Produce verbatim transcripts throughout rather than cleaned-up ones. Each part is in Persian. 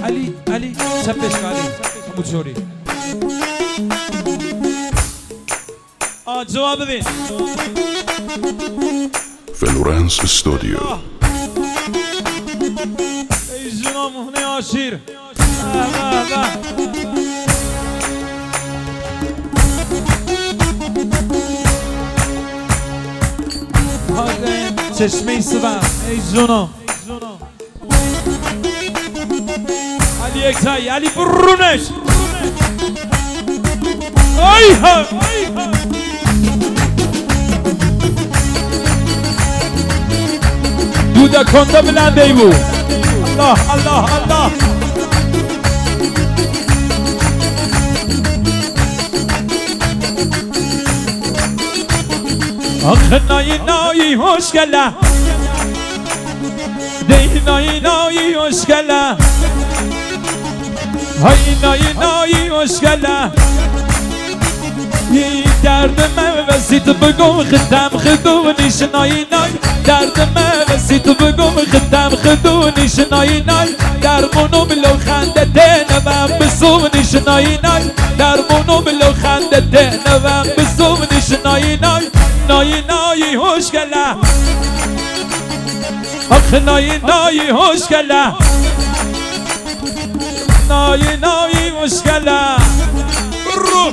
علی علی چپش علی موچوری آه جواب ببین فلورنس استودیو ای جناب مهنه آشیر چشمه سبا ای جناب علی اکتایی علی برونش ای ها دودا کنده بلنده ای بو الله الله الله آخه نایی نایی خوشگله دی نایی نایی خوشگله های نایی نایی خوشگله این درد من وسی تو بگم خدم خدونیش نایی نایی درد من وسی تو بگم خدم خدونیش نایی نایی در منو بلو خنده تنوم بسونیش نایی نایی در منو بلو خنده تنوم بسونیش نایی نایی نایی نایی خوشگله آخه نایی نایی خوشگله نایی نایی خوشگله برو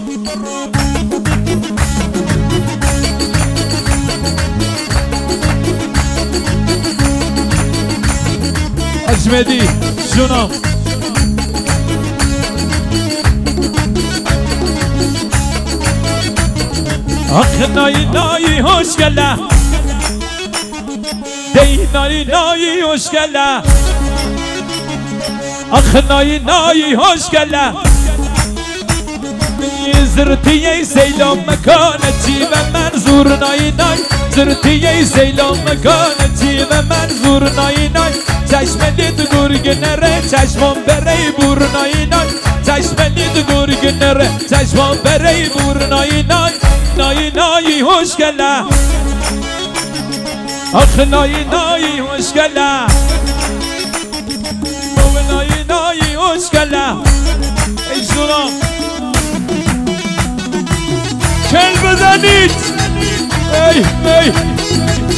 اجمدی جونم آخه نایی نایی خوشگله دی نایی نایی خوشگله آخه نایی نایی خوشگله زرتی ای سیلام مکانه چی و منظور نایی نایی زرتی ای سیلام مکانه چی و منظور نایی نایی چشم دید گرگ نره چشمم بره بور نایی نایی چشم دید گرگ نره چشمم بره بور نایی نایی نایی نایی خوشگله آخه نایی نایی خوشگله نایی نایی خوشگله ای جونم کل بزنید ای ای